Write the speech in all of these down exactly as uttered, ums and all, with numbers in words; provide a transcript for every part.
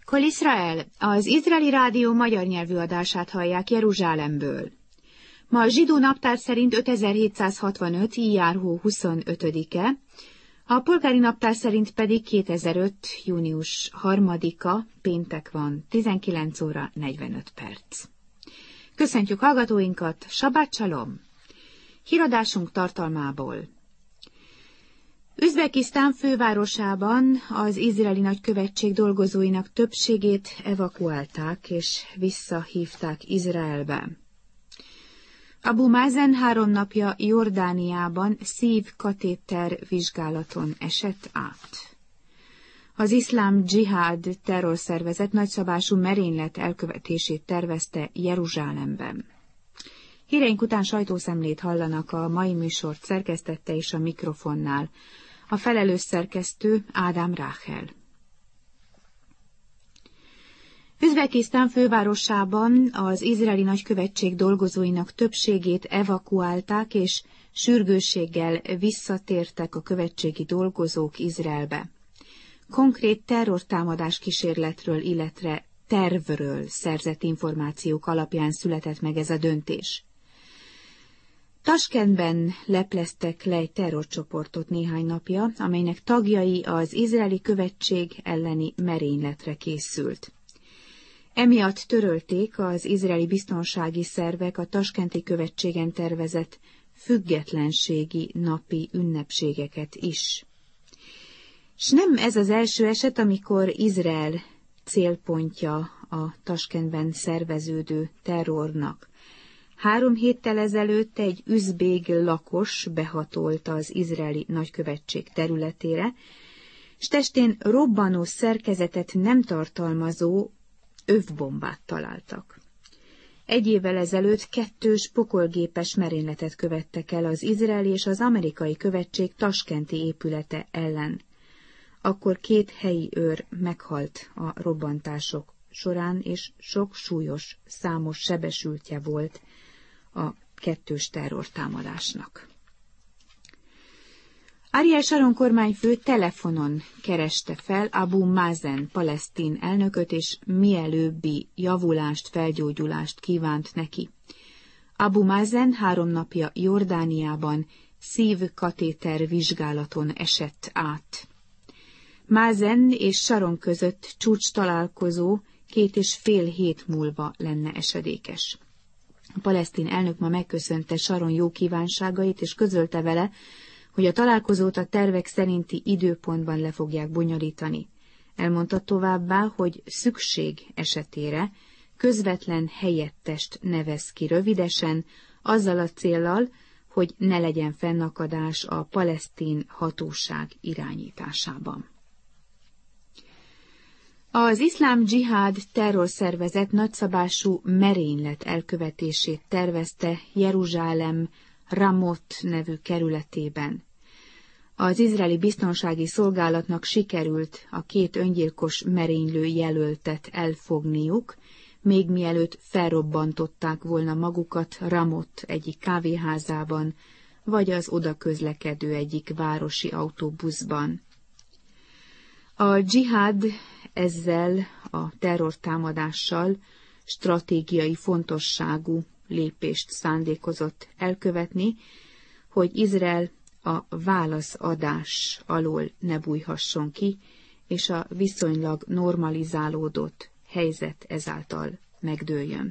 Kol Israel, az izraeli rádió magyar nyelvű adását hallják Jeruzsálemből. Ma a zsidó naptár szerint ötezer-hétszázhatvanöt. járhó huszonötödike, a polgári naptár szerint pedig kétezer-öt. június harmadika, péntek van, tizenkilenc óra negyvenöt perc. Köszöntjük hallgatóinkat, Sabát Salom! Híradásunk tartalmából. Üzbegisztán fővárosában az izraeli nagykövetség dolgozóinak többségét evakuálták és visszahívták Izraelbe. Abu Mazen három napja Jordániában szívkatéter vizsgálaton esett át. Az iszlám dzsihád terrorszervezet nagyszabású merénylet elkövetését tervezte Jeruzsálemben. Híreink után sajtószemlét hallanak, a mai műsort szerkesztette és a mikrofonnál a felelős szerkesztő Ádám Ráhel. Üzbegisztán fővárosában az izraeli nagykövetség dolgozóinak többségét evakuálták, és sürgősséggel visszatértek a követségi dolgozók Izraelbe. Konkrét terrortámadás kísérletről, illetve tervről szerzett információk alapján született meg ez a döntés. Taskentben lepleztek le egy terrorcsoportot néhány napja, amelynek tagjai az izraeli követség elleni merényletre készült. Emiatt törölték az izraeli biztonsági szervek a taskenti követségen tervezett függetlenségi napi ünnepségeket is. S nem ez az első eset, amikor Izrael célpontja a Taskentben szerveződő terrornak. Három héttel ezelőtt egy üzbég lakos behatolt az izraeli nagykövetség területére, s testén robbanó szerkezetet nem tartalmazó övbombát találtak. Egy évvel ezelőtt kettős pokolgépes merényletet követtek el az izraeli és az amerikai követség taskenti épülete ellen. Akkor két helyi őr meghalt a robbantások során, és sok súlyos, számos sebesültje volt a kettős terrortámadásnak. Ariel Sharon kormányfő telefonon kereste fel Abu Mazen palesztin elnököt, és mielőbbi javulást, felgyógyulást kívánt neki. Abu Mazen három napja Jordániában szívkatéter vizsgálaton esett át. Mazen és Sharon között csúcs találkozó két és fél hét múlva lenne esedékes. A palesztin elnök ma megköszönte Sharon jó kívánságait, és közölte vele, hogy a találkozót a tervek szerinti időpontban le fogják bonyolítani. Elmondta továbbá, hogy szükség esetére közvetlen helyettest nevez ki rövidesen, azzal a céllal, hogy ne legyen fennakadás a palesztin hatóság irányításában. Az iszlám dzsihád terrorszervezet nagyszabású merénylet elkövetését tervezte Jeruzsálem Ramot nevű kerületében. Az izraeli biztonsági szolgálatnak sikerült a két öngyilkos merénylő jelöltet elfogniuk, még mielőtt felrobbantották volna magukat Ramot egyik kávéházában, vagy az oda közlekedő egyik városi autóbuszban. A dzsihád ezzel a terrortámadással stratégiai fontosságú lépést szándékozott elkövetni, hogy Izrael a válaszadás alól ne bújhasson ki, és a viszonylag normalizálódott helyzet ezáltal megdőljön.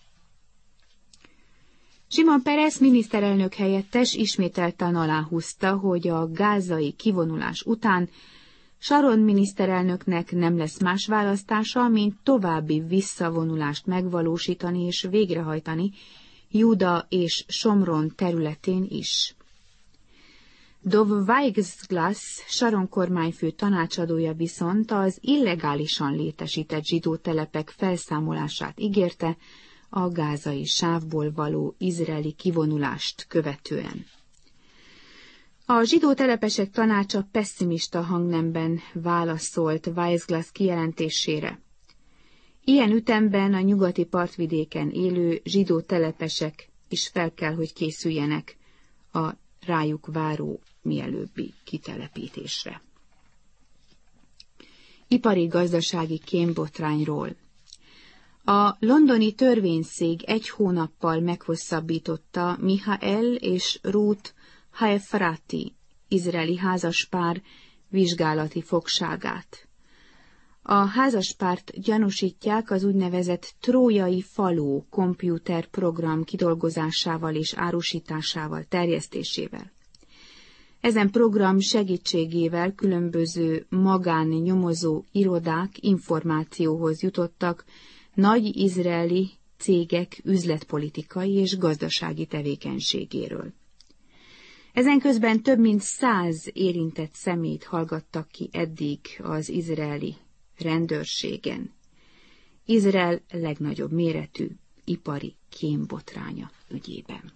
Simon Peres miniszterelnök helyettes ismételten aláhúzta, hogy a gázai kivonulás után Sharon miniszterelnöknek nem lesz más választása, mint további visszavonulást megvalósítani és végrehajtani Júda és Somron területén is. Dov Weizglass, Sharon kormányfő tanácsadója viszont az illegálisan létesített zsidó telepek felszámolását ígérte a gázai sávból való izraeli kivonulást követően. A zsidó telepesek tanácsa pesszimista hangnemben válaszolt Weizglass kijelentésére. Ilyen ütemben a nyugati partvidéken élő zsidó telepesek is fel kell, hogy készüljenek a rájuk váró mielőbbi kitelepítésre. ipari-gazdasági kémbotrányról. A londoni törvényszék egy hónappal meghosszabbította Michael és Ruth Haefrati, izraeli házaspár vizsgálati fogságát. A házaspárt gyanúsítják az úgynevezett trójai faló komputerprogram kidolgozásával és árusításával, terjesztésével. Ezen program segítségével különböző magánnyomozó irodák információhoz jutottak nagy izraeli cégek üzletpolitikai és gazdasági tevékenységéről. Ezen közben több mint száz érintett személyt hallgattak ki eddig az izraeli rendőrségen. Izrael legnagyobb méretű ipari kémbotránya ügyében.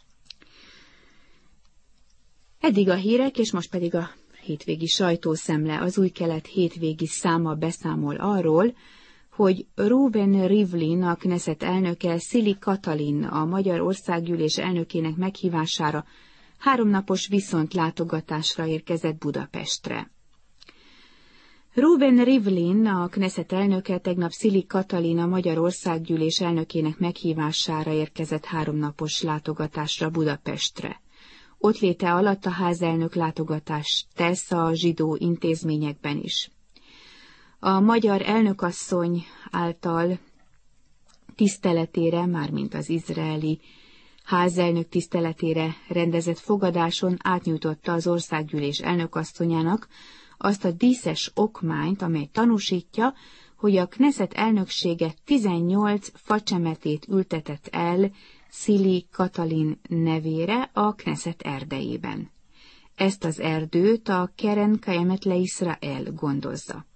Eddig a hírek, és most pedig a hétvégi sajtószemle, az Új Kelet hétvégi száma beszámol arról, hogy Reuven Rivlin, a Knesset elnöke, Szili Katalin, a Magyar Országgyűlés elnökének meghívására háromnapos viszontlátogatásra érkezett Budapestre. Reuven Rivlin, a Knesset elnöke, tegnap Szili Katalin, a Magyar Országgyűlés elnökének meghívására érkezett háromnapos látogatásra Budapestre. Ott léte alatt a házelnök látogatást tesz a zsidó intézményekben is. A magyar elnökasszony által tiszteletére, mármint az izraeli házelnök tiszteletére rendezett fogadáson átnyújtotta az országgyűlés elnökasszonyának azt a díszes okmányt, amely tanúsítja, hogy a Knesset elnöksége tizennyolc facsemetét ültetett el Szili Katalin nevére a Knesset erdejében. Ezt az erdőt a Keren Kayemet LeIsrael gondozza.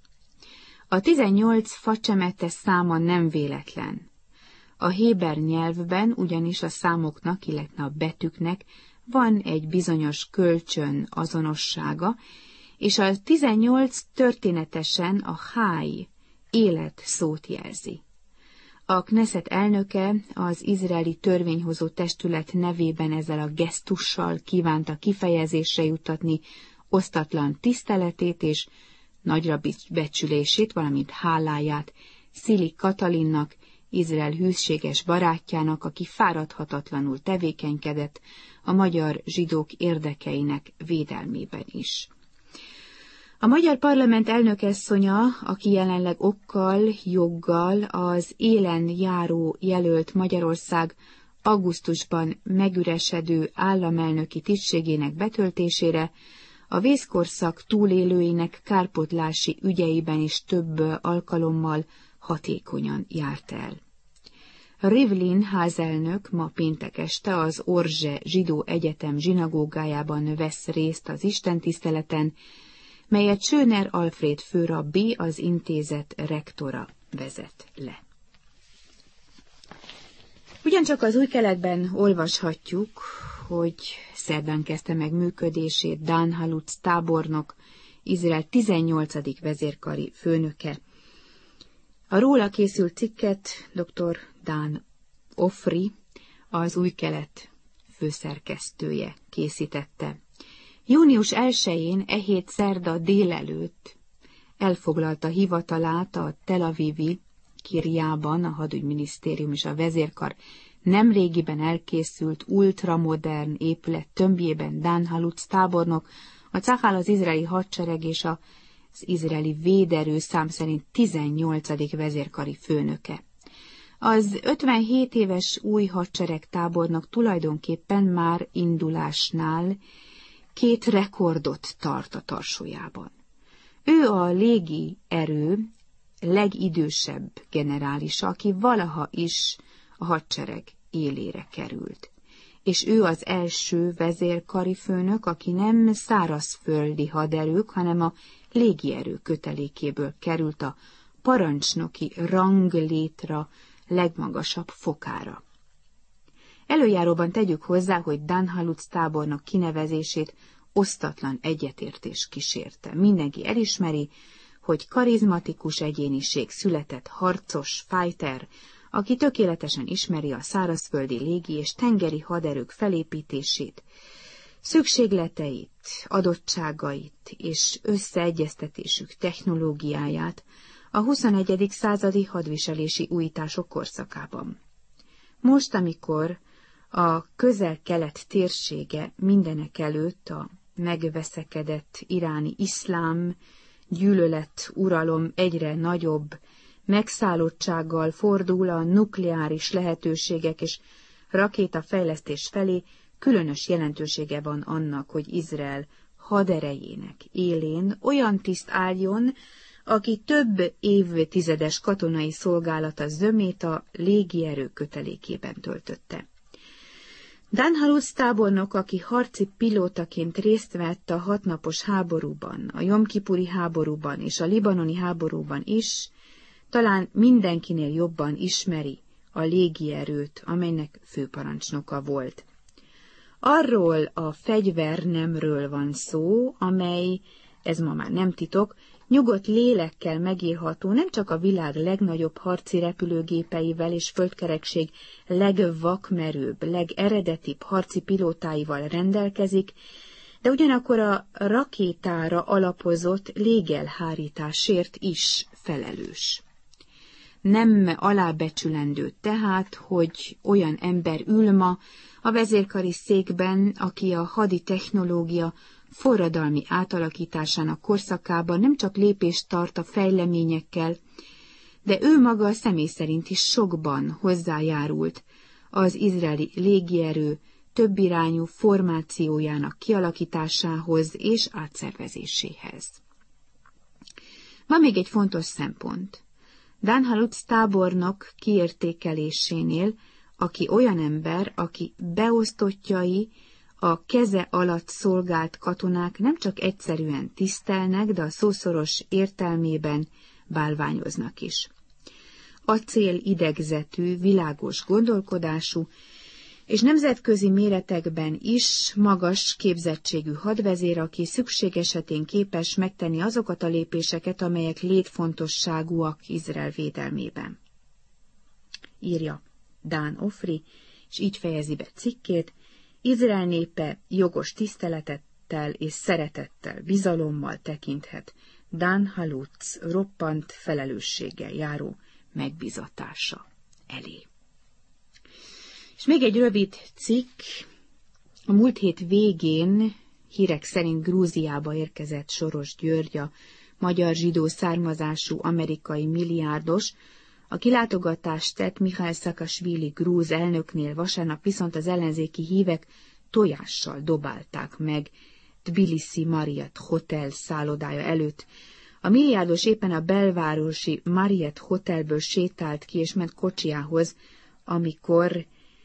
A tizennyolc facsemete száma nem véletlen. A héber nyelvben ugyanis a számoknak, illetve a betűknek van egy bizonyos kölcsön azonossága, és a tizennyolc történetesen a háj, élet szót jelzi. A Knesset elnöke az izraeli törvényhozó testület nevében ezzel a gesztussal kívánta kifejezésre juttatni osztatlan tiszteletét és nagyra becsülését, valamint háláját Szili Katalinnak, Izrael hűséges barátjának, aki fáradhatatlanul tevékenykedett a magyar zsidók érdekeinek védelmében is. A magyar parlament elnökasszonya, aki jelenleg okkal, joggal az élen járó jelölt Magyarország augusztusban megüresedő államelnöki tisztségének betöltésére, a vészkorszak túlélőinek kárpótlási ügyeiben is több alkalommal hatékonyan járt el. Rivlin házelnök ma péntek este az Orzse Zsidó Egyetem zsinagógájában vesz részt az istentiszteleten, melyet Schöner Alfréd főrabbi, az intézet rektora vezet le. Ugyancsak az Új Keletben olvashatjuk, hogy szerdán kezdte meg működését Dan Halutz tábornok, Izrael tizennyolcadik vezérkari főnöke. A róla készült cikket dr. Dan Ofri, az Új Kelet főszerkesztője készítette. Június elsején, e hét szerda délelőtt elfoglalta hivatalát a Tel Avivi Kirjában, a hadügyminisztérium és a vezérkar nemrégiben elkészült ultramodern épület tömbjében Dan Halutz tábornok, a Cahal, az izraeli hadsereg és az izraeli véderő szám szerint tizennyolcadik vezérkari főnöke. Az ötvenhét éves új hadseregtábornok tulajdonképpen már indulásnál két rekordot tart a tarsójában. Ő a légi erő legidősebb generálisa, aki valaha is a hadsereg élére került. És ő az első vezérkari főnök, aki nem szárazföldi haderők, hanem a légierő kötelékéből került a parancsnoki ranglétra legmagasabb fokára. Előjáróban tegyük hozzá, hogy Dan Halutz tábornok kinevezését osztatlan egyetértés kísérte. Mindenki elismeri, hogy karizmatikus egyéniség született, harcos, fighter, aki tökéletesen ismeri a szárazföldi légi és tengeri haderők felépítését, szükségleteit, adottságait és összeegyeztetésük technológiáját a huszonegyedik századi hadviselési újítások korszakában. Most, amikor a Közel-Kelet térsége mindenekelőtt a megveszekedett iráni iszlám, gyűlölet, uralom egyre nagyobb megszállottsággal fordul a nukleáris lehetőségek és rakétafejlesztés felé, különös jelentősége van annak, hogy Izrael haderejének élén olyan tiszt álljon, aki több évtizedes katonai szolgálata zömét a légierő kötelékében töltötte. Dan Halutz tábornok, aki harci pilótaként részt vett a hatnapos háborúban, a jomkipuri háborúban és a libanoni háborúban is, talán mindenkinél jobban ismeri a légierőt, amelynek főparancsnoka volt. Arról a fegyvernemről van szó, amely, ez ma már nem titok, nyugodt lélekkel megírható nem csak a világ legnagyobb harci repülőgépeivel és földkerekség legvakmerőbb, legeredetibb harci pilótáival rendelkezik, de ugyanakkor a rakétára alapozott légelhárításért is felelős. Nem alábecsülendő tehát, hogy olyan ember ül ma a vezérkari székben, aki a hadi technológia forradalmi átalakításának korszakában nem csak lépést tart a fejleményekkel, de ő maga személy szerint is sokban hozzájárult az izraeli légierő többirányú formációjának kialakításához és átszervezéséhez. Van még egy fontos szempont. Dan Halutz tábornok kiértékelésénél, aki olyan ember, aki beosztottjai, a keze alatt szolgált katonák nem csak egyszerűen tisztelnek, de a szószoros értelmében bálványoznak is. Acél idegzetű, világos gondolkodású, és nemzetközi méretekben is magas képzettségű hadvezér, aki szükség esetén képes megtenni azokat a lépéseket, amelyek létfontosságúak Izrael védelmében. Írja Dan Ofri, és így fejezi be cikkét: Izrael népe jogos tisztelettel és szeretettel, bizalommal tekinthet Dan Halutz roppant felelősséggel járó megbizatása elé. És még egy rövid cikk. A múlt hét végén hírek szerint Grúziába érkezett Soros György, a magyar zsidó származású amerikai milliárdos, aki látogatást tett Mihail Szakasvili grúz elnöknél, vasárnap viszont az ellenzéki hívek tojással dobálták meg Tbilisi Marriott Hotel szállodája előtt. A milliárdos éppen a belvárosi Marriott Hotelből sétált ki és ment kocsiához, amikor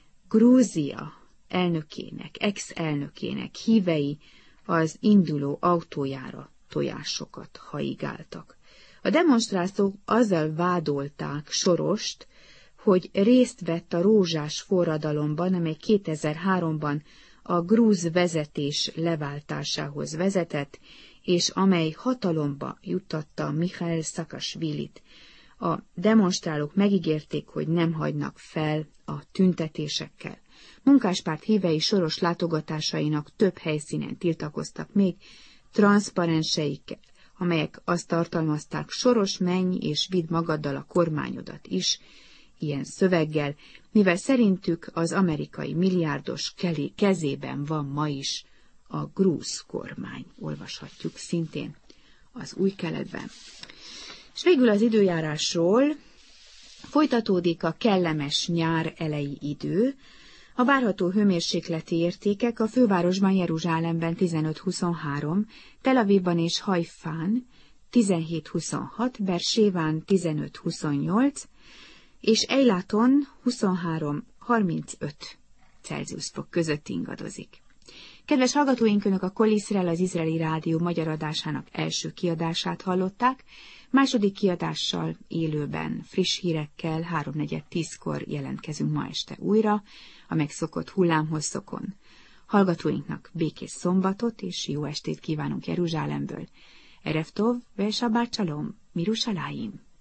Grúzia elnökének, ex-elnökének hívei az induló autójára tojásokat haigáltak. A demonstrálók azzal vádolták Sorost, hogy részt vett a rózsás forradalomban, amely kétezer-háromban a grúz vezetés leváltásához vezetett, és amely hatalomba juttatta Mihail Szakasvilit. A demonstrálók megígérték, hogy nem hagynak fel a tüntetésekkel. Munkáspárt hívei Soros látogatásainak több helyszínen tiltakoztak még, transzparenseikkel, amelyek azt tartalmazták: Soros, menj és vidd magaddal a kormányodat is, ilyen szöveggel, mivel szerintük az amerikai milliárdos kezében van ma is a grúz kormány. Olvashatjuk szintén az Új Keletben. És végül az időjárásról. Folytatódik a kellemes nyár eleji idő. A várható hőmérsékleti értékek a fővárosban, Jeruzsálemben tizenöt-huszonhárom, Tel Avivban és Hajfán tizenhét-huszonhat, Berséván tizenöt-huszonnyolc, és Eilaton huszonhárom-harmincöt Celsius fok között ingadozik. Kedves hallgatóink, Önök a Kol Iszrael, az izraeli rádió magyar adásának első kiadását hallották. Második kiadással élőben, friss hírekkel háromnegyed tízkor jelentkezünk ma este újra, a megszokott hullámhosszokon. Hallgatóinknak békés szombatot és jó estét kívánunk Jeruzsálemből. Erev tov ve sabbat shalom, Mirushalayim.